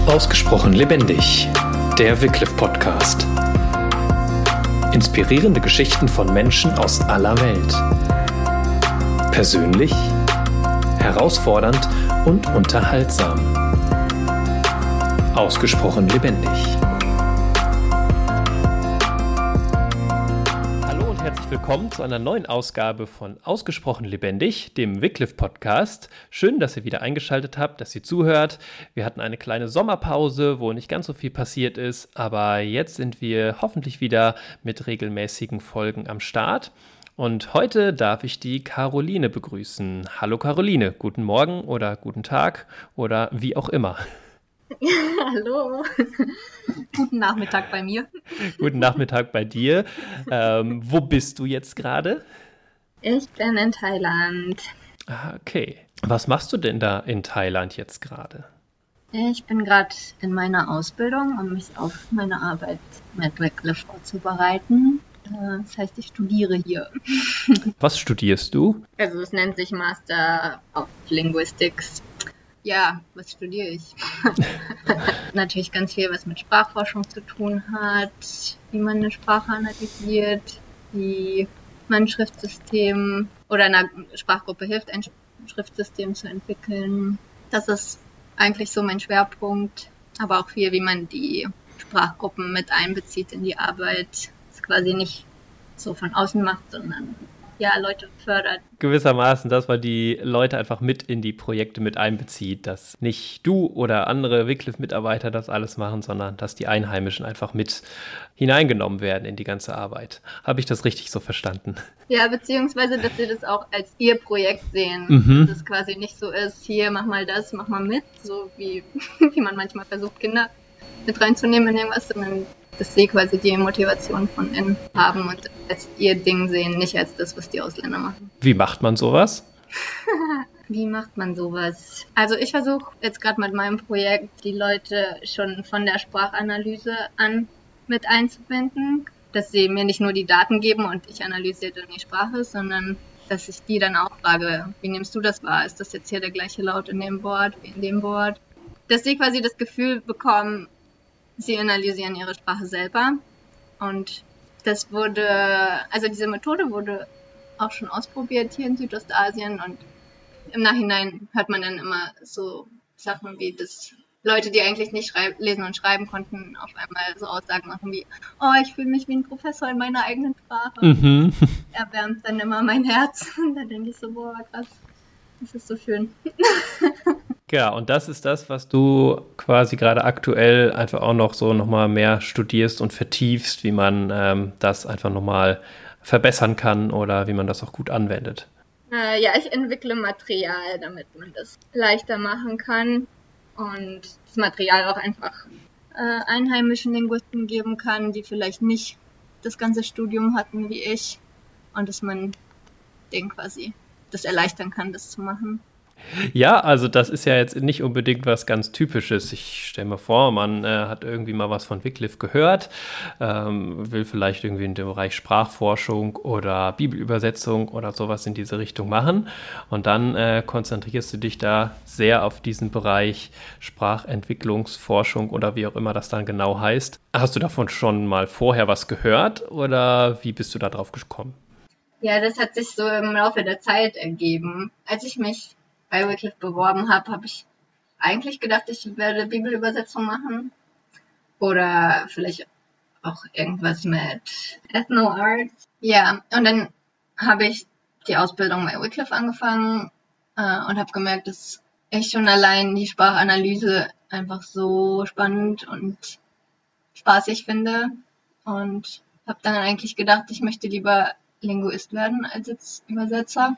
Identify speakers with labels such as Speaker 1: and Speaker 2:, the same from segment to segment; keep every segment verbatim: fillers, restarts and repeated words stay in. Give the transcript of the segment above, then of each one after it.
Speaker 1: Ausgesprochen lebendig, der Wycliffe Podcast. Inspirierende Geschichten von Menschen aus aller Welt. Persönlich, herausfordernd und unterhaltsam. Ausgesprochen lebendig. Hallo und herzlich willkommen zu einer neuen Ausgabe von Ausgesprochen lebendig, dem Wycliffe Podcast. Schön, dass ihr wieder eingeschaltet habt, dass ihr zuhört. Wir hatten eine kleine Sommerpause, wo nicht ganz so viel passiert ist, aber jetzt sind wir hoffentlich wieder mit regelmäßigen Folgen am Start. Und heute darf ich die Caroline begrüßen. Hallo Caroline, guten Morgen oder guten Tag oder wie auch immer.
Speaker 2: Hallo, guten Nachmittag bei mir.
Speaker 1: Guten Nachmittag bei dir. Ähm, wo bist du jetzt gerade?
Speaker 2: Ich bin in Thailand.
Speaker 1: Ah, okay. Was machst du denn da in Thailand jetzt gerade?
Speaker 2: Ich bin gerade in meiner Ausbildung, um mich auf meine Arbeit mit Wycliffe vorzubereiten. Das heißt, ich studiere hier.
Speaker 1: Was studierst du?
Speaker 2: Also es nennt sich Master of Linguistics. Ja, was studiere ich? Natürlich ganz viel, was mit Sprachforschung zu tun hat, wie man eine Sprache analysiert, wie man ein Schriftsystem oder einer Sprachgruppe hilft, ein Schriftsystem zu entwickeln. Das ist eigentlich so mein Schwerpunkt, aber auch viel, wie man die Sprachgruppen mit einbezieht in die Arbeit. Das quasi nicht so von außen macht, sondern ja, Leute fördert.
Speaker 1: Gewissermaßen, dass man die Leute einfach mit in die Projekte mit einbezieht, dass nicht du oder andere Wycliffe-Mitarbeiter das alles machen, sondern dass die Einheimischen einfach mit hineingenommen werden in die ganze Arbeit. Habe ich das richtig so verstanden?
Speaker 2: Ja, beziehungsweise, dass sie das auch als ihr Projekt sehen.
Speaker 1: Mhm.
Speaker 2: Dass es quasi nicht so ist, hier, mach mal das, mach mal mit, so wie, wie man manchmal versucht, Kinder mit reinzunehmen in irgendwas, sondern dass sie quasi die Motivation von innen haben und als ihr Ding sehen, nicht als das, was die Ausländer machen.
Speaker 1: Wie macht man sowas?
Speaker 2: Wie macht man sowas? Also ich versuche jetzt gerade mit meinem Projekt, die Leute schon von der Sprachanalyse an mit einzubinden, dass sie mir nicht nur die Daten geben und ich analysiere dann die Sprache, sondern dass ich die dann auch frage, wie nimmst du das wahr? Ist das jetzt hier der gleiche Laut in dem Wort wie in dem Wort? Dass sie quasi das Gefühl bekommen, sie analysieren ihre Sprache selber und das wurde, also diese Methode wurde auch schon ausprobiert hier in Südostasien und im Nachhinein hört man dann immer so Sachen wie, dass Leute, die eigentlich nicht schreib- lesen und schreiben konnten, auf einmal so Aussagen machen wie, oh, ich fühle mich wie ein Professor in meiner eigenen Sprache.
Speaker 1: Mhm.
Speaker 2: Erwärmt dann immer mein Herz und dann denke ich so, boah, krass, das ist so schön.
Speaker 1: Ja, und das ist das, was du quasi gerade aktuell einfach auch noch so nochmal mehr studierst und vertiefst, wie man ähm, das einfach nochmal verbessern kann oder wie man das auch gut anwendet.
Speaker 2: Äh, ja, ich entwickle Material, damit man das leichter machen kann und das Material auch einfach äh, einheimischen Linguisten geben kann, die vielleicht nicht das ganze Studium hatten wie ich und dass man denen quasi das erleichtern kann, das zu machen.
Speaker 1: Ja, also das ist ja jetzt nicht unbedingt was ganz Typisches. Ich stelle mir vor, man äh, hat irgendwie mal was von Wycliffe gehört, ähm, will vielleicht irgendwie in dem Bereich Sprachforschung oder Bibelübersetzung oder sowas in diese Richtung machen und dann äh, konzentrierst du dich da sehr auf diesen Bereich Sprachentwicklungsforschung oder wie auch immer das dann genau heißt. Hast du davon schon mal vorher was gehört oder wie bist du da drauf gekommen?
Speaker 2: Ja, das hat sich so im Laufe der Zeit ergeben. Als ich mich bei Wycliffe beworben habe, habe ich eigentlich gedacht, ich werde Bibelübersetzung machen oder vielleicht auch irgendwas mit Ethno-Arts. Ja, und dann habe ich die Ausbildung bei Wycliffe angefangen äh, und habe gemerkt, dass ich schon allein die Sprachanalyse einfach so spannend und spaßig finde und habe dann eigentlich gedacht, ich möchte lieber Linguist werden als jetzt Übersetzer.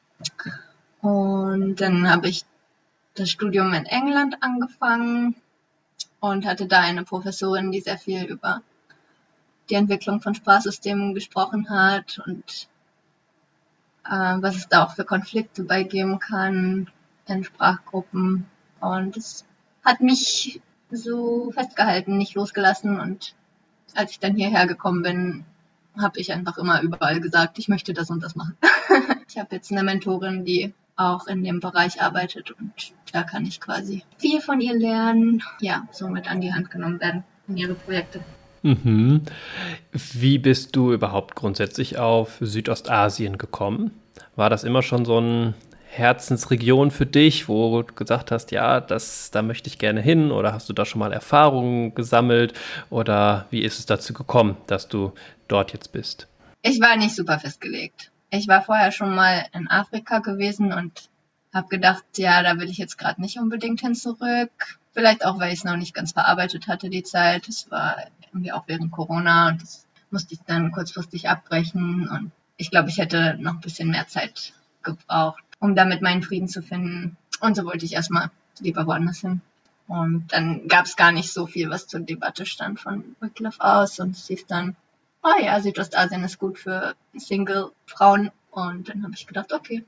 Speaker 2: Und dann habe ich das Studium in England angefangen und hatte da eine Professorin, die sehr viel über die Entwicklung von Sprachsystemen gesprochen hat und äh, was es da auch für Konflikte beigeben kann in Sprachgruppen. Und es hat mich so festgehalten, nicht losgelassen. Und als ich dann hierher gekommen bin, habe ich einfach immer überall gesagt, ich möchte das und das machen. Ich habe jetzt eine Mentorin, die auch in dem Bereich arbeitet und da kann ich quasi viel von ihr lernen, ja, somit an die Hand genommen werden in ihre Projekte.
Speaker 1: Mhm. Wie bist du überhaupt grundsätzlich auf Südostasien gekommen? War das immer schon so eine Herzensregion für dich, wo du gesagt hast, ja, das, da möchte ich gerne hin, oder hast du da schon mal Erfahrungen gesammelt, oder wie ist es dazu gekommen, dass du dort jetzt bist?
Speaker 2: Ich war nicht super festgelegt. Ich war vorher schon mal in Afrika gewesen und habe gedacht, ja, da will ich jetzt gerade nicht unbedingt hin zurück. Vielleicht auch, weil ich es noch nicht ganz verarbeitet hatte, die Zeit. Es war irgendwie auch während Corona und das musste ich dann kurzfristig abbrechen. Und ich glaube, ich hätte noch ein bisschen mehr Zeit gebraucht, um damit meinen Frieden zu finden. Und so wollte ich erstmal lieber woanders hin. Und dann gab es gar nicht so viel, was zur Debatte stand von Wycliffe aus. Und es hieß dann, oh ja, Südostasien ist gut für Single-Frauen. Und dann habe ich gedacht, okay.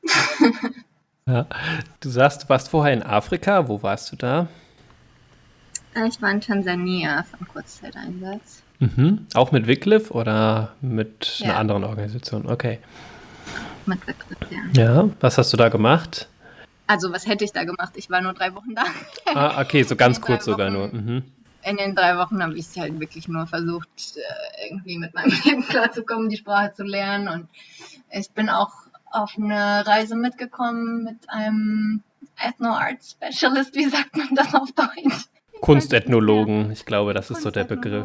Speaker 1: Ja. Du sagst, du warst vorher in Afrika. Wo warst du da?
Speaker 2: Ich war in Tansania für einen Kurzzeiteinsatz.
Speaker 1: Mhm. Auch mit Wycliffe oder mit
Speaker 2: Ja.
Speaker 1: einer anderen Organisation? Okay.
Speaker 2: Mit Wycliffe, ja.
Speaker 1: Ja, was hast du da gemacht?
Speaker 2: Also was hätte ich da gemacht? Ich war nur drei Wochen da.
Speaker 1: Ah, okay, so ganz
Speaker 2: In drei
Speaker 1: kurz sogar nur.
Speaker 2: Wochen.
Speaker 1: Mhm.
Speaker 2: In den drei Wochen habe ich halt wirklich nur versucht, äh, irgendwie mit meinem Leben klarzukommen, die Sprache zu lernen. Und ich bin auch auf eine Reise mitgekommen mit einem Ethno-Art-Specialist. Wie sagt man das auf Deutsch?
Speaker 1: Kunstethnologen, ich glaube, das ist so der Begriff.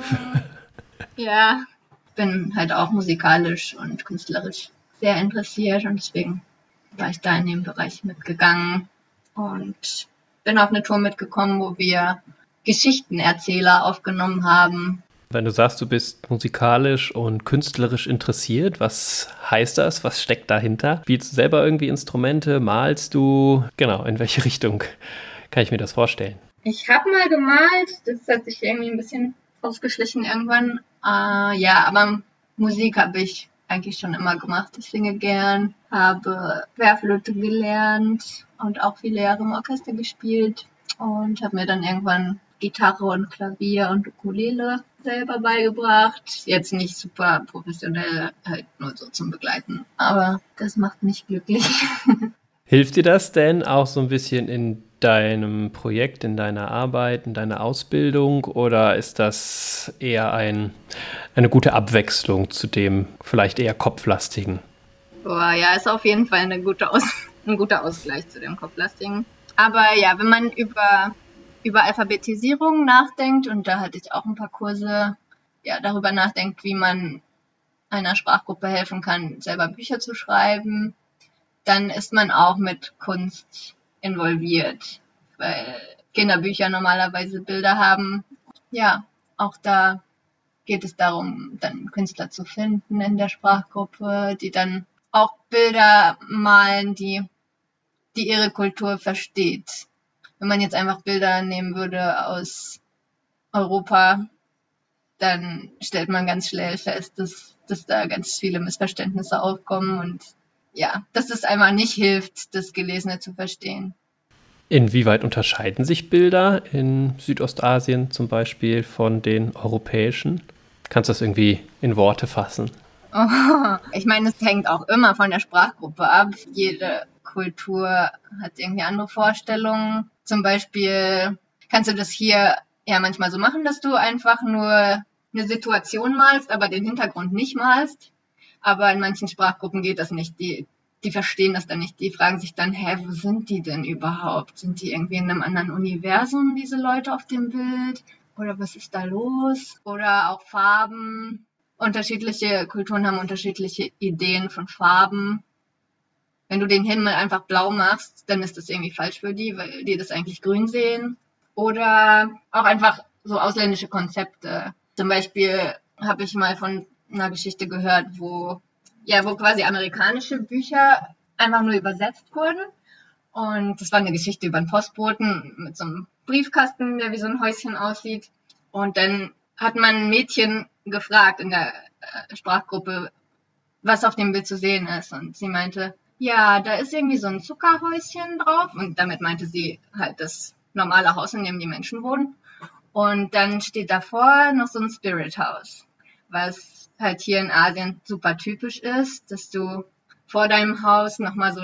Speaker 2: Ja, ich bin halt auch musikalisch und künstlerisch sehr interessiert und deswegen war ich da in dem Bereich mitgegangen und bin auf eine Tour mitgekommen, wo wir Geschichtenerzähler aufgenommen haben.
Speaker 1: Wenn du sagst, du bist musikalisch und künstlerisch interessiert, was heißt das? Was steckt dahinter? Spielst du selber irgendwie Instrumente? Malst du? Genau, in welche Richtung kann ich mir das vorstellen?
Speaker 2: Ich habe mal gemalt, das hat sich irgendwie ein bisschen ausgeschlichen irgendwann. Äh, ja, aber Musik habe ich eigentlich schon immer gemacht. Ich singe gern, habe Querflöte gelernt und auch viele Jahre im Orchester gespielt und habe mir dann irgendwann Gitarre und Klavier und Ukulele selber beigebracht. Jetzt nicht super professionell, halt nur so zum Begleiten, aber das macht mich glücklich.
Speaker 1: Hilft dir das denn auch so ein bisschen in deinem Projekt, in deiner Arbeit, in deiner Ausbildung, oder ist das eher ein, eine gute Abwechslung zu dem vielleicht eher kopflastigen?
Speaker 2: Boah, ja, ist auf jeden Fall eine gute Aus- ein guter Ausgleich zu dem kopflastigen. Aber ja, wenn man über, über Alphabetisierung nachdenkt, und da hatte ich auch ein paar Kurse, ja, darüber nachdenkt, wie man einer Sprachgruppe helfen kann, selber Bücher zu schreiben, dann ist man auch mit Kunst involviert, weil Kinderbücher normalerweise Bilder haben. Ja, auch da geht es darum, dann Künstler zu finden in der Sprachgruppe, die dann auch Bilder malen, die, die ihre Kultur versteht. Wenn man jetzt einfach Bilder nehmen würde aus Europa, dann stellt man ganz schnell fest, dass, dass da ganz viele Missverständnisse aufkommen und ja, dass es einmal nicht hilft, das Gelesene zu verstehen.
Speaker 1: Inwieweit unterscheiden sich Bilder in Südostasien zum Beispiel von den europäischen? Kannst du das irgendwie in Worte fassen?
Speaker 2: Oh, ich meine, es hängt auch immer von der Sprachgruppe ab. Jede Kultur hat irgendwie andere Vorstellungen. Zum Beispiel kannst du das hier ja manchmal so machen, dass du einfach nur eine Situation malst, aber den Hintergrund nicht malst. Aber in manchen Sprachgruppen geht das nicht. Die, die verstehen das dann nicht. Die fragen sich dann, hä, wo sind die denn überhaupt? Sind die irgendwie in einem anderen Universum, diese Leute auf dem Bild? Oder was ist da los? Oder auch Farben. Unterschiedliche Kulturen haben unterschiedliche Ideen von Farben. Wenn du den Himmel einfach blau machst, dann ist das irgendwie falsch für die, weil die das eigentlich grün sehen. Oder auch einfach so ausländische Konzepte. Zum Beispiel habe ich mal von einer Geschichte gehört, wo ja, wo quasi amerikanische Bücher einfach nur übersetzt wurden. Und das war eine Geschichte über einen Postboten mit so einem Briefkasten, der wie so ein Häuschen aussieht. Und dann hat man ein Mädchen gefragt in der äh, Sprachgruppe, was auf dem Bild zu sehen ist. Und sie meinte, ja, da ist irgendwie so ein Zuckerhäuschen drauf. Und damit meinte sie halt das normale Haus, in dem die Menschen wohnen. Und dann steht davor noch so ein Spirit House, was halt hier in Asien super typisch ist, dass du vor deinem Haus nochmal so ein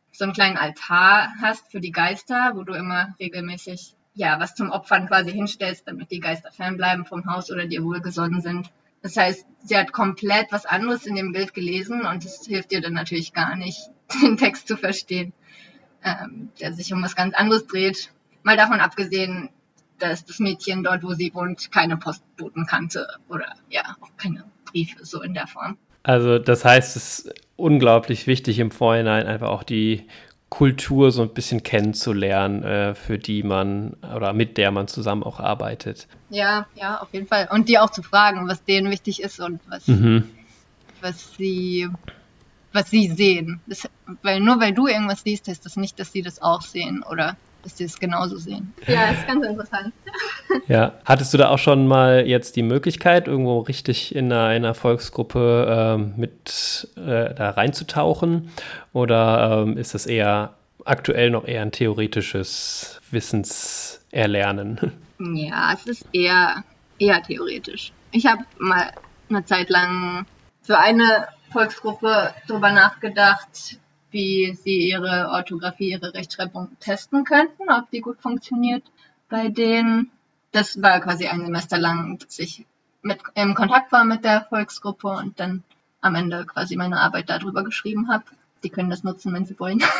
Speaker 2: so einen kleinen Altar hast für die Geister, wo du immer regelmäßig ja was zum Opfern quasi hinstellst, damit die Geister fernbleiben vom Haus oder dir wohlgesonnen sind. Das heißt, sie hat komplett was anderes in dem Bild gelesen und das hilft dir dann natürlich gar nicht, den Text zu verstehen, ähm, der sich um was ganz anderes dreht. Mal davon abgesehen, dass das Mädchen dort, wo sie wohnt, keine Postboten kannte oder ja, auch keine Briefe so in der Form.
Speaker 1: Also das heißt, es ist unglaublich wichtig im Vorhinein einfach auch die Kultur so ein bisschen kennenzulernen, äh, für die man oder mit der man zusammen auch arbeitet.
Speaker 2: Ja, ja, auf jeden Fall. Und die auch zu fragen, was denen wichtig ist und was,
Speaker 1: Mhm.
Speaker 2: was sie, was sie sehen. Das, weil nur weil du irgendwas liest, heißt das nicht, dass sie das auch sehen oder dass sie es genauso sehen. Ja, ist ganz interessant.
Speaker 1: Ja, hattest du da auch schon mal jetzt die Möglichkeit, irgendwo richtig in einer, in einer Volksgruppe ähm, mit äh, da reinzutauchen? Oder ähm, ist das eher aktuell noch eher ein theoretisches Wissenserlernen?
Speaker 2: Ja, es ist eher, eher theoretisch. Ich habe mal eine Zeit lang für eine Volksgruppe drüber nachgedacht, wie sie ihre Orthographie, ihre Rechtschreibung testen könnten, ob die gut funktioniert bei denen. Das war quasi ein Semester lang, dass ich mit, im Kontakt war mit der Volksgruppe und dann am Ende quasi meine Arbeit darüber geschrieben habe. Die können das nutzen, wenn sie wollen,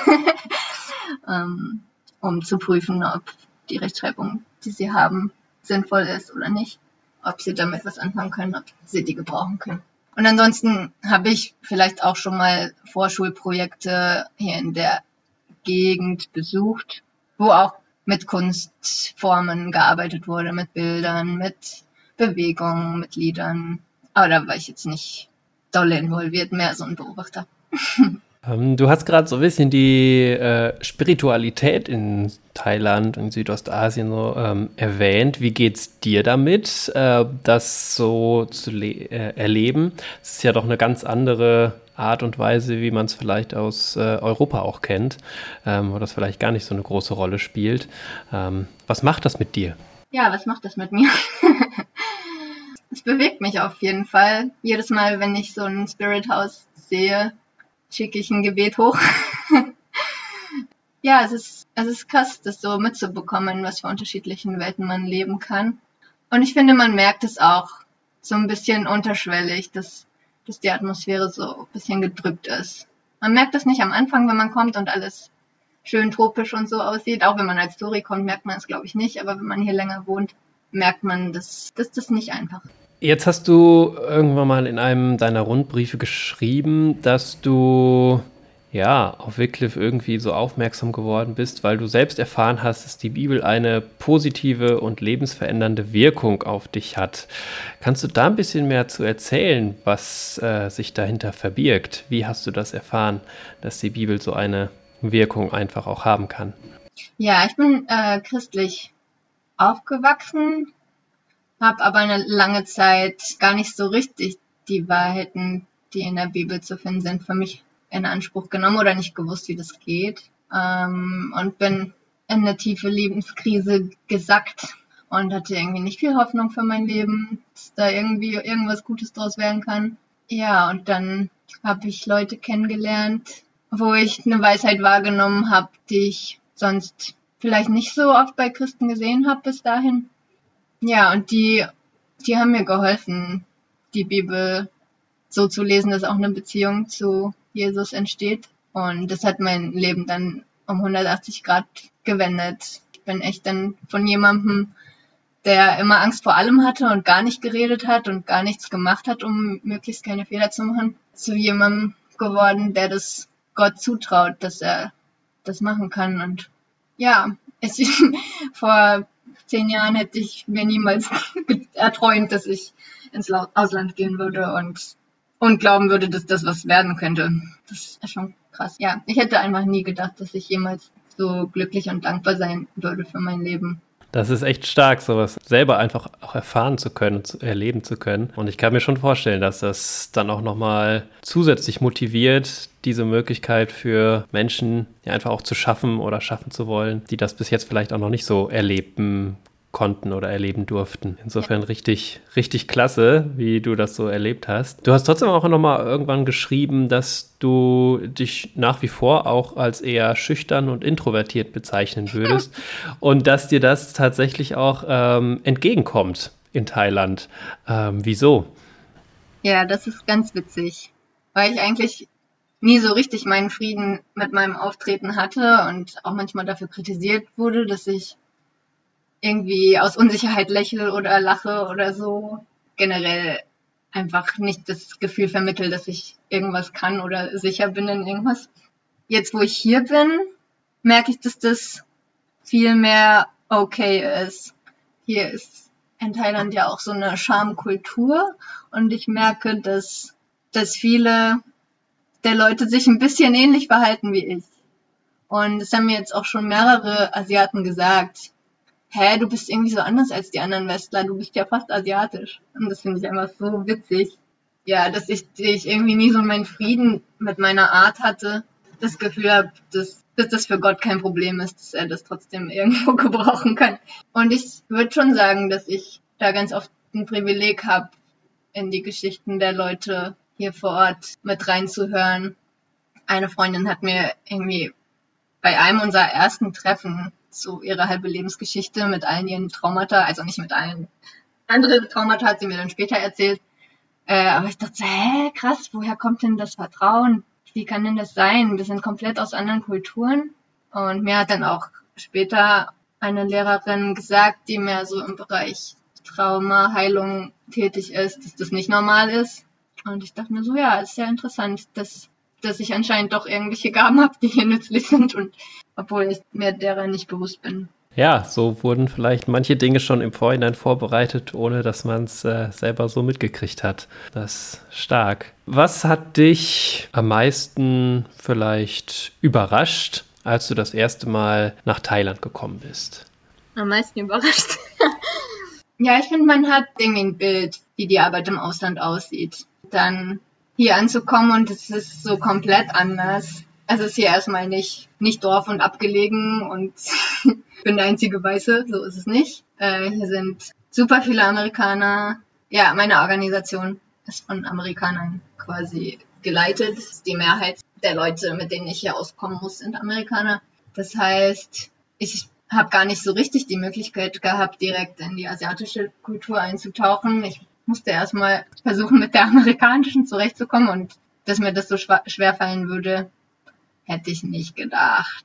Speaker 2: um, um zu prüfen, ob die Rechtschreibung, die sie haben, sinnvoll ist oder nicht, ob sie damit was anfangen können, ob sie die gebrauchen können. Und ansonsten habe ich vielleicht auch schon mal Vorschulprojekte hier in der Gegend besucht, wo auch mit Kunstformen gearbeitet wurde, mit Bildern, mit Bewegungen, mit Liedern. Aber da war ich jetzt nicht doll involviert, mehr so ein Beobachter.
Speaker 1: Ähm, du hast gerade so ein bisschen die äh, Spiritualität in Thailand und Südostasien so ähm, erwähnt. Wie geht's dir damit, äh, das so zu le- äh, erleben? Es ist ja doch eine ganz andere Art und Weise, wie man es vielleicht aus äh, Europa auch kennt, ähm, wo das vielleicht gar nicht so eine große Rolle spielt. Ähm, was macht das mit dir?
Speaker 2: Ja, was macht das mit mir? Es bewegt mich auf jeden Fall. Jedes Mal, wenn ich so ein Spirit House sehe, schicke ich ein Gebet hoch. Ja, es ist, es ist krass, das so mitzubekommen, was für unterschiedlichen Welten man leben kann. Und ich finde, man merkt es auch so ein bisschen unterschwellig, dass, dass die Atmosphäre so ein bisschen gedrückt ist. Man merkt das nicht am Anfang, wenn man kommt und alles schön tropisch und so aussieht. Auch wenn man als Touri kommt, merkt man es, glaube ich, nicht. Aber wenn man hier länger wohnt, merkt man, dass, dass das nicht einfach ist.
Speaker 1: Jetzt hast du irgendwann mal in einem deiner Rundbriefe geschrieben, dass du ja auf Wycliffe irgendwie so aufmerksam geworden bist, weil du selbst erfahren hast, dass die Bibel eine positive und lebensverändernde Wirkung auf dich hat. Kannst du da ein bisschen mehr zu erzählen, was äh, sich dahinter verbirgt? Wie hast du das erfahren, dass die Bibel so eine Wirkung einfach auch haben kann?
Speaker 2: Ja, ich bin äh, christlich aufgewachsen, habe aber eine lange Zeit gar nicht so richtig die Wahrheiten, die in der Bibel zu finden sind, für mich in Anspruch genommen oder nicht gewusst, wie das geht. Ähm, und bin in eine tiefe Lebenskrise gesackt und hatte irgendwie nicht viel Hoffnung für mein Leben, dass da irgendwie irgendwas Gutes draus werden kann. Ja, und dann habe ich Leute kennengelernt, wo ich eine Weisheit wahrgenommen habe, die ich sonst vielleicht nicht so oft bei Christen gesehen habe bis dahin. Ja, und die, die haben mir geholfen, die Bibel so zu lesen, dass auch eine Beziehung zu Jesus entsteht. Und das hat mein Leben dann um hundertachtzig Grad gewendet. Ich bin echt dann von jemandem, der immer Angst vor allem hatte und gar nicht geredet hat und gar nichts gemacht hat, um möglichst keine Fehler zu machen, zu jemandem geworden, der das Gott zutraut, dass er das machen kann. Und ja, es vor zehn Jahren hätte ich mir niemals erträumt, dass ich ins Ausland gehen würde und, und glauben würde, dass das was werden könnte. Das ist schon krass. Ja, ich hätte einfach nie gedacht, dass ich jemals so glücklich und dankbar sein würde für mein Leben.
Speaker 1: Das ist echt stark, sowas selber einfach auch erfahren zu können, zu erleben zu können. Und ich kann mir schon vorstellen, dass das dann auch nochmal zusätzlich motiviert, diese Möglichkeit für Menschen ja einfach auch zu schaffen oder schaffen zu wollen, die das bis jetzt vielleicht auch noch nicht so erleben konnten oder erleben durften. Insofern ja. richtig, richtig klasse, wie du das so erlebt hast. Du hast trotzdem auch nochmal irgendwann geschrieben, dass du dich nach wie vor auch als eher schüchtern und introvertiert bezeichnen würdest und dass dir das tatsächlich auch ähm, entgegenkommt in Thailand. Ähm, wieso?
Speaker 2: Ja, das ist ganz witzig, weil ich eigentlich nie so richtig meinen Frieden mit meinem Auftreten hatte und auch manchmal dafür kritisiert wurde, dass ich irgendwie aus Unsicherheit lächle oder lache oder so. Generell einfach nicht das Gefühl vermittle, dass ich irgendwas kann oder sicher bin in irgendwas. Jetzt, wo ich hier bin, merke ich, dass das viel mehr okay ist. Hier ist in Thailand ja auch so eine Schamkultur und ich merke, dass, dass viele der Leute sich ein bisschen ähnlich verhalten wie ich. Und das haben mir jetzt auch schon mehrere Asiaten gesagt. Hä, du bist irgendwie so anders als die anderen Westler, du bist ja fast asiatisch. Und das finde ich einfach so witzig. Ja, dass ich, ich irgendwie nie so meinen Frieden mit meiner Art hatte. Das Gefühl habe, dass, dass das für Gott kein Problem ist, dass er das trotzdem irgendwo gebrauchen kann. Und ich würde schon sagen, dass ich da ganz oft ein Privileg habe, in die Geschichten der Leute hier vor Ort mit reinzuhören. Eine Freundin hat mir irgendwie bei einem unserer ersten Treffen so ihre halbe Lebensgeschichte mit allen ihren Traumata, also nicht mit allen, andere Traumata hat sie mir dann später erzählt, äh, aber ich dachte, hä, krass, woher kommt denn das Vertrauen? Wie kann denn das sein? Wir sind komplett aus anderen Kulturen und mir hat dann auch später eine Lehrerin gesagt, die mehr so im Bereich Trauma, Heilung tätig ist, dass das nicht normal ist und ich dachte mir so, ja, ist sehr interessant, dass dass ich anscheinend doch irgendwelche Gaben habe, die hier nützlich sind und obwohl ich mir derer nicht bewusst bin.
Speaker 1: Ja, so wurden vielleicht manche Dinge schon im Vorhinein vorbereitet, ohne dass man es äh, selber so mitgekriegt hat. Das ist stark. Was hat dich am meisten vielleicht überrascht, als du das erste Mal nach Thailand gekommen bist?
Speaker 2: Am meisten überrascht? Ja, ich finde, man hat irgendwie ein Bild, wie die Arbeit im Ausland aussieht. Dann hier anzukommen und es ist so komplett anders. Es ist hier erstmal nicht, nicht Dorf und abgelegen und ich bin der einzige Weiße, so ist es nicht. Äh, hier sind super viele Amerikaner. Ja, meine Organisation ist von Amerikanern quasi geleitet. Die Mehrheit der Leute, mit denen ich hier auskommen muss, sind Amerikaner. Das heißt, ich habe gar nicht so richtig die Möglichkeit gehabt, direkt in die asiatische Kultur einzutauchen. Ich musste erstmal versuchen, mit der amerikanischen zurechtzukommen und dass mir das so schwer fallen würde, hätte ich nicht gedacht.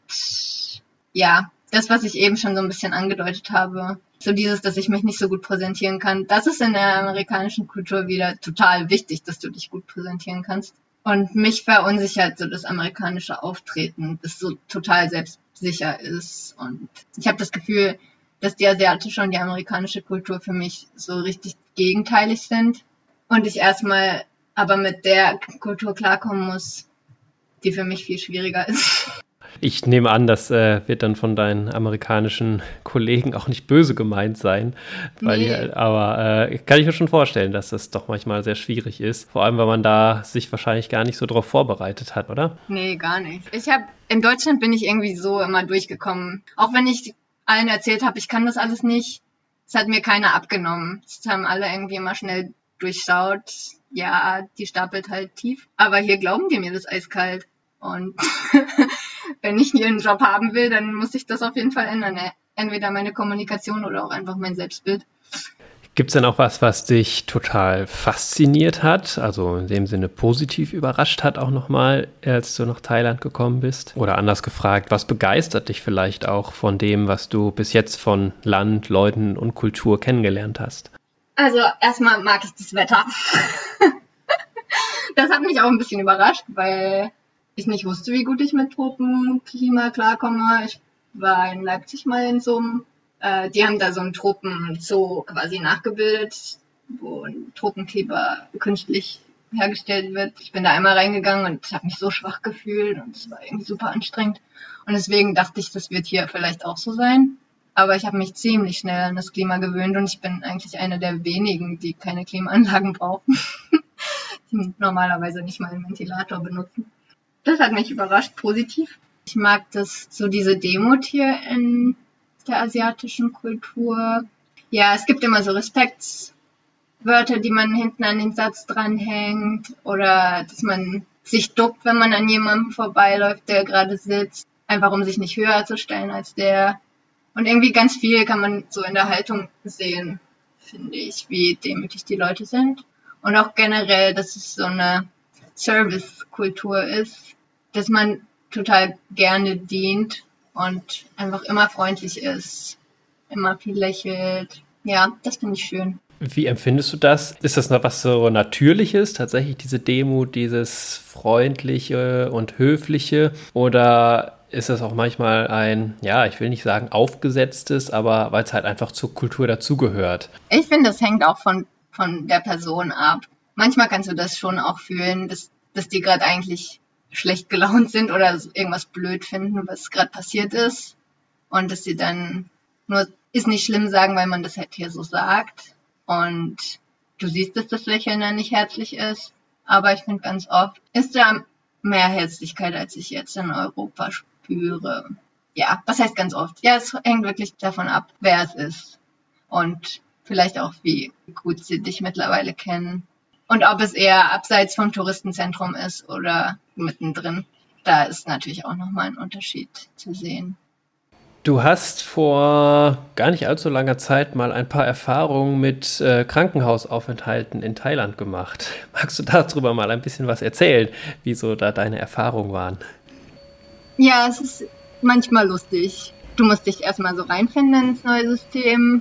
Speaker 2: Ja, das, was ich eben schon so ein bisschen angedeutet habe, so dieses, dass ich mich nicht so gut präsentieren kann, das ist in der amerikanischen Kultur wieder total wichtig, dass du dich gut präsentieren kannst. Und mich verunsichert so das amerikanische Auftreten, das so total selbstsicher ist. Und ich habe das Gefühl, dass die asiatische und die amerikanische Kultur für mich so richtig gegenteilig sind und ich erstmal aber mit der Kultur klarkommen muss, die für mich viel schwieriger ist.
Speaker 1: Ich nehme an, das äh, wird dann von deinen amerikanischen Kollegen auch nicht böse gemeint sein, weil nee. die, aber äh, kann ich mir schon vorstellen, dass das doch manchmal sehr schwierig ist, vor allem, weil man da sich wahrscheinlich gar nicht so drauf vorbereitet hat, oder?
Speaker 2: Nee, gar nicht. Ich habe in Deutschland bin ich irgendwie so immer durchgekommen, auch wenn ich allen erzählt habe, ich kann das alles nicht. Es hat mir keiner abgenommen. Es haben alle irgendwie immer schnell durchschaut. Ja, die stapelt halt tief. Aber hier glauben die mir das eiskalt. Und wenn ich hier einen Job haben will, dann muss ich das auf jeden Fall ändern. Entweder meine Kommunikation oder auch einfach mein Selbstbild.
Speaker 1: Gibt es denn auch was, was dich total fasziniert hat, also in dem Sinne positiv überrascht hat auch nochmal, als du nach Thailand gekommen bist? Oder anders gefragt, was begeistert dich vielleicht auch von dem, was du bis jetzt von Land, Leuten und Kultur kennengelernt hast?
Speaker 2: Also erstmal mag ich das Wetter. Das hat mich auch ein bisschen überrascht, weil ich nicht wusste, wie gut ich mit Tropenklima klarkomme. Ich war in Leipzig mal in so einem Äh, die haben da so einen Tropenzoo quasi nachgebildet, wo ein Tropenkleber künstlich hergestellt wird. Ich bin da einmal reingegangen und habe mich so schwach gefühlt und es war irgendwie super anstrengend. Und deswegen dachte ich, das wird hier vielleicht auch so sein. Aber ich habe mich ziemlich schnell an das Klima gewöhnt und ich bin eigentlich eine der wenigen, die keine Klimaanlagen brauchen. Die normalerweise nicht mal einen Ventilator benutzen. Das hat mich überrascht, positiv. Ich mag das, so diese Demut hier in der asiatischen Kultur. Ja, es gibt immer so Respektswörter, die man hinten an den Satz dranhängt oder dass man sich duckt, wenn man an jemandem vorbeiläuft, der gerade sitzt, einfach um sich nicht höher zu stellen als der. Und irgendwie ganz viel kann man so in der Haltung sehen, finde ich, wie demütig die Leute sind. Und auch generell, dass es so eine Servicekultur ist, dass man total gerne dient und einfach immer freundlich ist, immer viel lächelt. Ja, das finde ich schön.
Speaker 1: Wie empfindest du das? Ist das noch was so Natürliches, tatsächlich diese Demut, dieses Freundliche und Höfliche? Oder ist das auch manchmal ein, ja, ich will nicht sagen aufgesetztes, aber weil es halt einfach zur Kultur dazugehört?
Speaker 2: Ich finde, das hängt auch von, von der Person ab. Manchmal kannst du das schon auch fühlen, dass, dass die gerade eigentlich schlecht gelaunt sind oder irgendwas blöd finden, was gerade passiert ist. Und dass sie dann nur, ist nicht schlimm sagen, weil man das halt hier so sagt. Und du siehst, dass das Lächeln dann nicht herzlich ist. Aber ich finde, ganz oft ist da mehr Herzlichkeit, als ich jetzt in Europa spüre. Ja, was heißt ganz oft? Ja, es hängt wirklich davon ab, wer es ist. Und vielleicht auch, wie gut sie dich mittlerweile kennen. Und ob es eher abseits vom Touristenzentrum ist oder mittendrin. Da ist natürlich auch nochmal ein Unterschied zu sehen.
Speaker 1: Du hast vor gar nicht allzu langer Zeit mal ein paar Erfahrungen mit äh, Krankenhausaufenthalten in Thailand gemacht. Magst du darüber mal ein bisschen was erzählen, wie so da deine Erfahrungen waren?
Speaker 2: Ja, es ist manchmal lustig. Du musst dich erstmal so reinfinden ins neue System,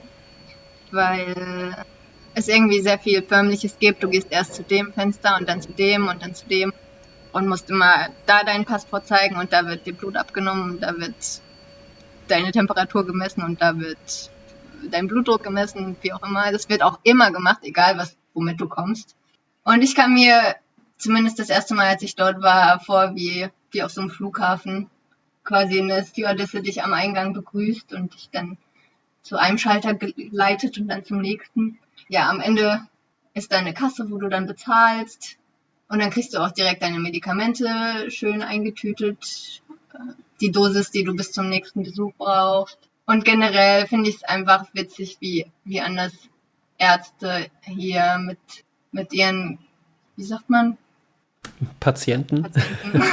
Speaker 2: weil es irgendwie sehr viel Förmliches gibt. Du gehst erst zu dem Fenster und dann zu dem und dann zu dem und musst immer da deinen Passport zeigen und da wird dir Blut abgenommen, da wird deine Temperatur gemessen und da wird dein Blutdruck gemessen, wie auch immer. Das wird auch immer gemacht, egal was, womit du kommst. Und ich kam mir zumindest das erste Mal, als ich dort war, vor wie, wie auf so einem Flughafen. Quasi eine Stewardesse dich am Eingang begrüßt und dich dann zu einem Schalter geleitet und dann zum nächsten. Ja, am Ende ist da eine Kasse, wo du dann bezahlst und dann kriegst du auch direkt deine Medikamente schön eingetütet, die Dosis, die du bis zum nächsten Besuch brauchst. Und generell finde ich es einfach witzig, wie, wie anders Ärzte hier mit, mit ihren, wie sagt man?
Speaker 1: Patienten.
Speaker 2: Patienten.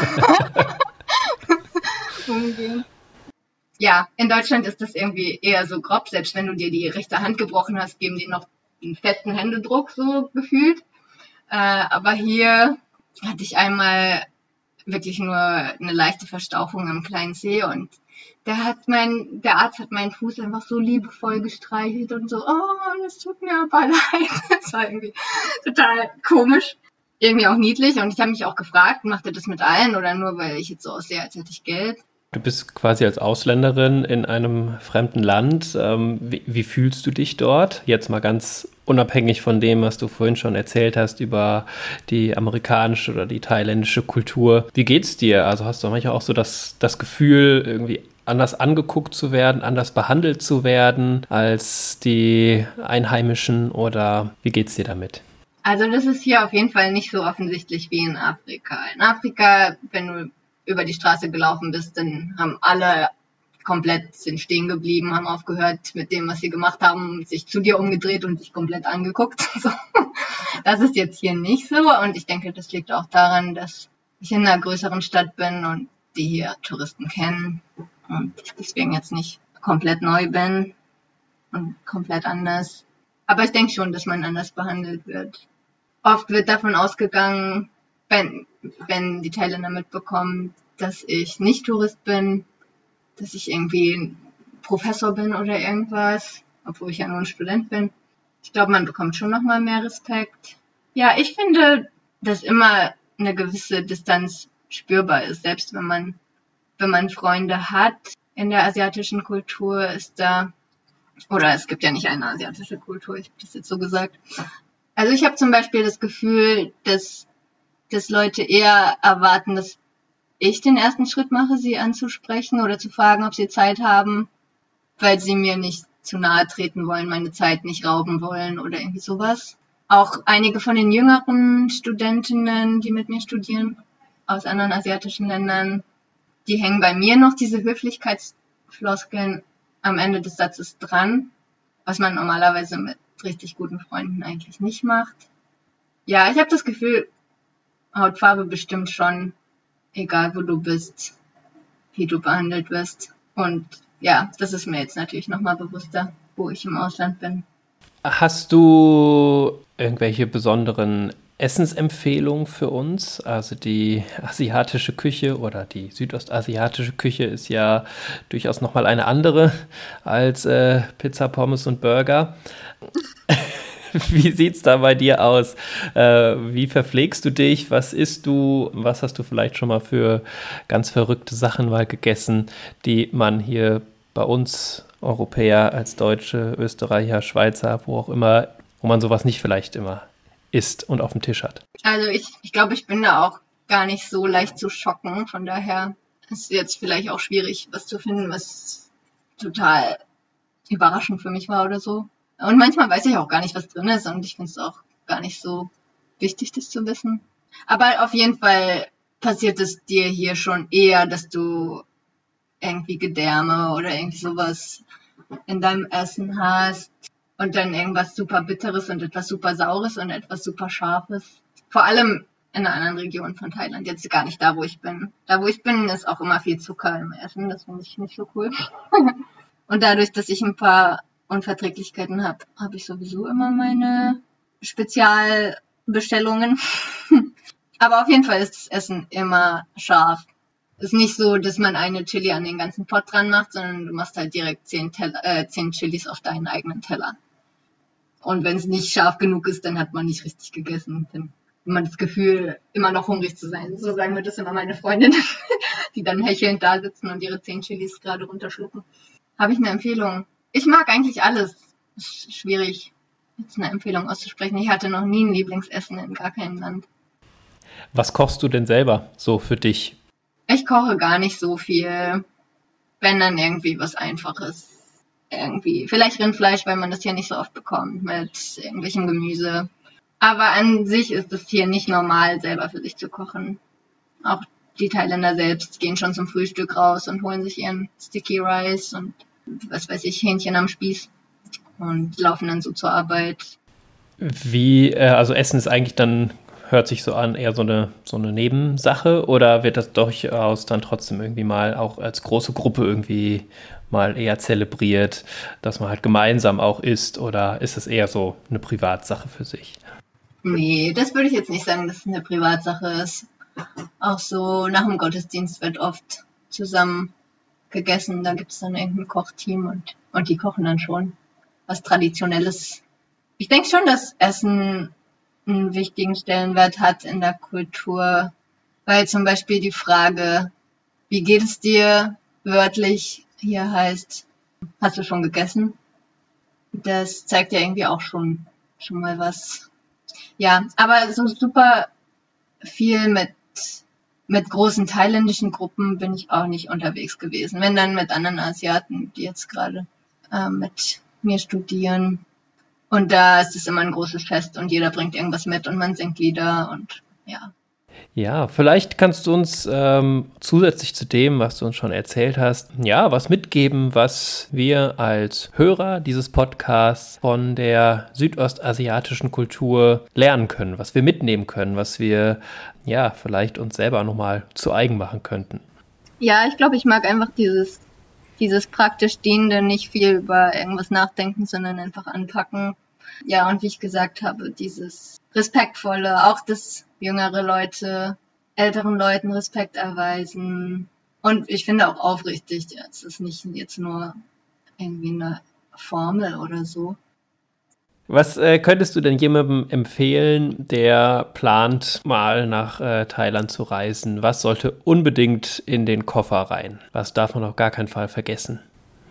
Speaker 2: umgehen. Ja, in Deutschland ist das irgendwie eher so grob. Selbst wenn du dir die rechte Hand gebrochen hast, geben die noch einen festen Händedruck, so gefühlt. Äh, aber hier hatte ich einmal wirklich nur eine leichte Verstauchung am kleinen Zeh und der hat mein, der Arzt hat meinen Fuß einfach so liebevoll gestreichelt und so, oh, das tut mir aber leid. Das war irgendwie total komisch. Irgendwie auch niedlich und ich habe mich auch gefragt, macht er das mit allen oder nur, weil ich jetzt so aussehe, als hätte ich Geld?
Speaker 1: Du bist quasi als Ausländerin in einem fremden Land. Ähm, wie, wie fühlst du dich dort? Jetzt mal ganz unabhängig von dem, was du vorhin schon erzählt hast über die amerikanische oder die thailändische Kultur. Wie geht's dir? Also hast du manchmal auch so das, das Gefühl, irgendwie anders angeguckt zu werden, anders behandelt zu werden als die Einheimischen oder wie geht's dir damit?
Speaker 2: Also das ist hier auf jeden Fall nicht so offensichtlich wie in Afrika. In Afrika, wenn du über die Straße gelaufen bist, dann haben alle komplett sind stehen geblieben, haben aufgehört mit dem, was sie gemacht haben, sich zu dir umgedreht und dich komplett angeguckt. So. Das ist jetzt hier nicht so und ich denke, das liegt auch daran, dass ich in einer größeren Stadt bin und die hier Touristen kennen und ich deswegen jetzt nicht komplett neu bin und komplett anders. Aber ich denke schon, dass man anders behandelt wird. Oft wird davon ausgegangen, wenn, wenn die Thailänder mitbekommen, dass ich nicht Tourist bin, dass ich irgendwie ein Professor bin oder irgendwas, obwohl ich ja nur ein Student bin. Ich glaube, man bekommt schon nochmal mehr Respekt. Ja, ich finde, dass immer eine gewisse Distanz spürbar ist, selbst wenn man, wenn man Freunde hat. In der asiatischen Kultur ist da, oder es gibt ja nicht eine asiatische Kultur, ich habe das jetzt so gesagt. Also ich habe zum Beispiel das Gefühl, dass dass Leute eher erwarten, dass ich den ersten Schritt mache, sie anzusprechen oder zu fragen, ob sie Zeit haben, weil sie mir nicht zu nahe treten wollen, meine Zeit nicht rauben wollen oder irgendwie sowas. Auch einige von den jüngeren Studentinnen, die mit mir studieren, aus anderen asiatischen Ländern, die hängen bei mir noch diese Höflichkeitsfloskeln am Ende des Satzes dran, was man normalerweise mit richtig guten Freunden eigentlich nicht macht. Ja, ich habe das Gefühl, Hautfarbe bestimmt schon, egal wo du bist, wie du behandelt wirst. Und ja, das ist mir jetzt natürlich nochmal bewusster, wo ich im Ausland bin.
Speaker 1: Hast du irgendwelche besonderen Essensempfehlungen für uns? Also die asiatische Küche oder die südostasiatische Küche ist ja durchaus nochmal eine andere als äh, Pizza, Pommes und Burger. Wie sieht's da bei dir aus? Äh, wie verpflegst du dich? Was isst du? Was hast du vielleicht schon mal für ganz verrückte Sachen mal gegessen, die man hier bei uns Europäer als Deutsche, Österreicher, Schweizer, wo auch immer, wo man sowas nicht vielleicht immer isst und auf dem Tisch hat?
Speaker 2: Also ich, ich glaube, ich bin da auch gar nicht so leicht zu schocken. Von daher ist es jetzt vielleicht auch schwierig, was zu finden, was total überraschend für mich war oder so. Und manchmal weiß ich auch gar nicht, was drin ist und ich finde es auch gar nicht so wichtig, das zu wissen. Aber auf jeden Fall passiert es dir hier schon eher, dass du irgendwie Gedärme oder irgendwie sowas in deinem Essen hast und dann irgendwas super Bitteres und etwas super Saures und etwas super Scharfes. Vor allem in einer anderen Region von Thailand, jetzt gar nicht da, wo ich bin. Da, wo ich bin, ist auch immer viel Zucker im Essen, das finde ich nicht so cool. Und dadurch, dass ich ein paar Unverträglichkeiten habe, habe ich sowieso immer meine Spezialbestellungen. Aber auf jeden Fall ist das Essen immer scharf. Ist nicht so, dass man eine Chili an den ganzen Pot dran macht, sondern du machst halt direkt zehn, Teller, äh, zehn Chilis auf deinen eigenen Teller. Und wenn es nicht scharf genug ist, dann hat man nicht richtig gegessen. Dann hat man das Gefühl, immer noch hungrig zu sein. So sagen mir das immer meine Freundinnen, die dann hechelnd da sitzen und ihre zehn Chilis gerade runterschlucken. Habe ich eine Empfehlung? Ich mag eigentlich alles. Ist schwierig, jetzt eine Empfehlung auszusprechen. Ich hatte noch nie ein Lieblingsessen in gar keinem Land.
Speaker 1: Was kochst du denn selber so für dich?
Speaker 2: Ich koche gar nicht so viel, wenn dann irgendwie was Einfaches. Irgendwie, vielleicht Rindfleisch, weil man das hier nicht so oft bekommt, mit irgendwelchem Gemüse. Aber an sich ist es hier nicht normal, selber für sich zu kochen. Auch die Thailänder selbst gehen schon zum Frühstück raus und holen sich ihren Sticky Rice und was weiß ich, Hähnchen am Spieß und laufen dann so zur Arbeit.
Speaker 1: Wie, äh, also Essen ist eigentlich dann, hört sich so an, eher so eine, so eine Nebensache oder wird das durchaus dann trotzdem irgendwie mal auch als große Gruppe irgendwie mal eher zelebriert, dass man halt gemeinsam auch isst oder ist es eher so eine Privatsache für sich?
Speaker 2: Nee, das würde ich jetzt nicht sagen, dass es eine Privatsache ist. Auch so nach dem Gottesdienst wird oft zusammen gegessen, da gibt es dann irgendein Kochteam und, und die kochen dann schon was Traditionelles. Ich denke schon, dass Essen einen wichtigen Stellenwert hat in der Kultur, weil zum Beispiel die Frage, wie geht es dir, wörtlich hier heißt, hast du schon gegessen? Das zeigt ja irgendwie auch schon, schon mal was. Ja, aber so super viel mit Mit großen thailändischen Gruppen bin ich auch nicht unterwegs gewesen. Wenn dann mit anderen Asiaten, die jetzt gerade äh, mit mir studieren. Und da ist es immer ein großes Fest und jeder bringt irgendwas mit und man singt Lieder und ja.
Speaker 1: Ja, vielleicht kannst du uns ähm, zusätzlich zu dem, was du uns schon erzählt hast, ja, was mitgeben, was wir als Hörer dieses Podcasts von der südostasiatischen Kultur lernen können, was wir mitnehmen können, was wir ja vielleicht uns selber nochmal zu eigen machen könnten.
Speaker 2: Ja, ich glaube, ich mag einfach dieses, dieses praktisch Dienende, nicht viel über irgendwas nachdenken, sondern einfach anpacken. Ja, und wie ich gesagt habe, dieses Respektvolle, auch dass jüngere Leute älteren Leuten Respekt erweisen. Und ich finde auch aufrichtig, ja, es ist nicht jetzt nur irgendwie eine Formel oder so.
Speaker 1: Was äh, könntest du denn jemandem empfehlen, der plant, mal nach äh, Thailand zu reisen? Was sollte unbedingt in den Koffer rein? Was darf man auf gar keinen Fall vergessen?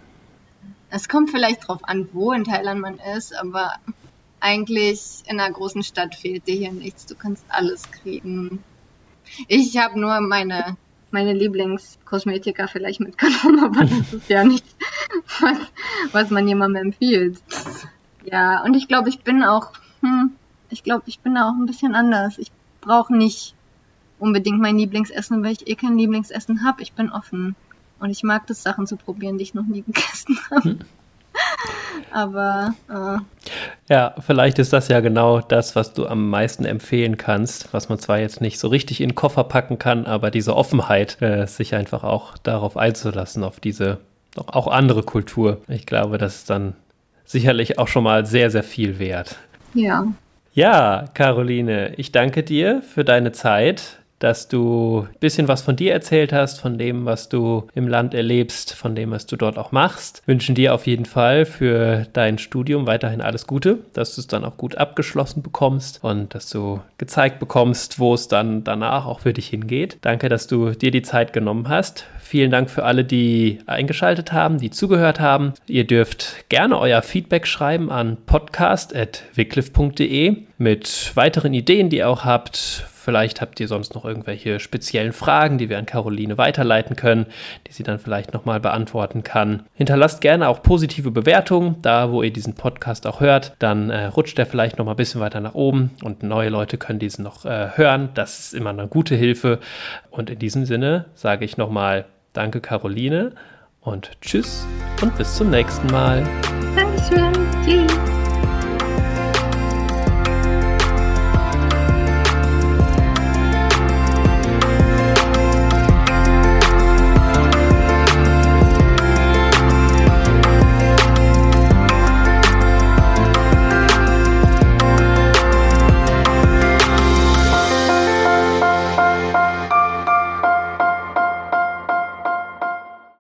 Speaker 2: Es kommt vielleicht drauf an, wo in Thailand man ist, aber eigentlich in einer großen Stadt fehlt dir hier nichts. Du kannst alles kriegen. Ich habe nur meine, meine Lieblingskosmetika vielleicht mitgenommen, aber das ist ja nichts, was, was man jemandem empfiehlt. Ja, und ich glaube, ich bin auch, hm, ich glaube, ich bin da auch ein bisschen anders. Ich brauche nicht unbedingt mein Lieblingsessen, weil ich eh kein Lieblingsessen habe. Ich bin offen und ich mag das, Sachen zu probieren, die ich noch nie gegessen habe.
Speaker 1: Hm.
Speaker 2: Aber äh,
Speaker 1: ja, vielleicht ist das ja genau das, was du am meisten empfehlen kannst, was man zwar jetzt nicht so richtig in den Koffer packen kann, aber diese Offenheit, äh, sich einfach auch darauf einzulassen, auf diese auch andere Kultur. Ich glaube, das ist dann sicherlich auch schon mal sehr, sehr viel wert.
Speaker 2: ja.
Speaker 1: Ja, Caroline, ich danke dir für deine Zeit, dass du ein bisschen was von dir erzählt hast, von dem, was du im Land erlebst, von dem, was du dort auch machst. Wünschen dir auf jeden Fall für dein Studium weiterhin alles Gute, dass du es dann auch gut abgeschlossen bekommst und dass du gezeigt bekommst, wo es dann danach auch für dich hingeht. Danke, dass du dir die Zeit genommen hast. Vielen Dank für alle, die eingeschaltet haben, die zugehört haben. Ihr dürft gerne euer Feedback schreiben an podcast at wycliffe punkt de mit weiteren Ideen, die ihr auch habt. Vielleicht habt ihr sonst noch irgendwelche speziellen Fragen, die wir an Caroline weiterleiten können, die sie dann vielleicht nochmal beantworten kann. Hinterlasst gerne auch positive Bewertungen, da wo ihr diesen Podcast auch hört. Dann äh, rutscht der vielleicht nochmal ein bisschen weiter nach oben und neue Leute können diesen noch äh, hören. Das ist immer eine gute Hilfe. Und in diesem Sinne sage ich nochmal danke, Caroline, und tschüss und bis zum nächsten Mal.
Speaker 2: Dankeschön. Tschüss.